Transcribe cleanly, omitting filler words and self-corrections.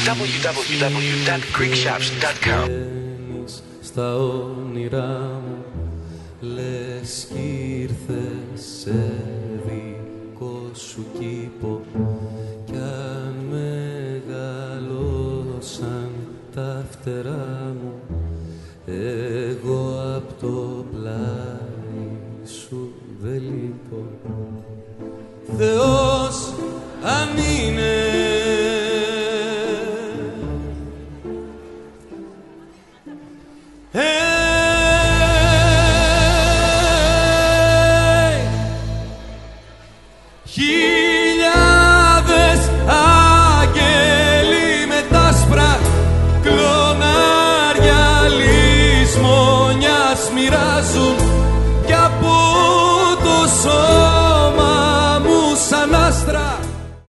www.greekshops.com. Στα όνειρά μου λες κι ήρθες σε δικό σου κήπο κι αν μεγαλώσαν τα φτερά μου εγώ απ' το πλάι σου δεν λείπω. Θεός αν είναι χιλιάδες άγγελοι με τ' άσπρα κλονάρια λησμονιάς μοιράζουν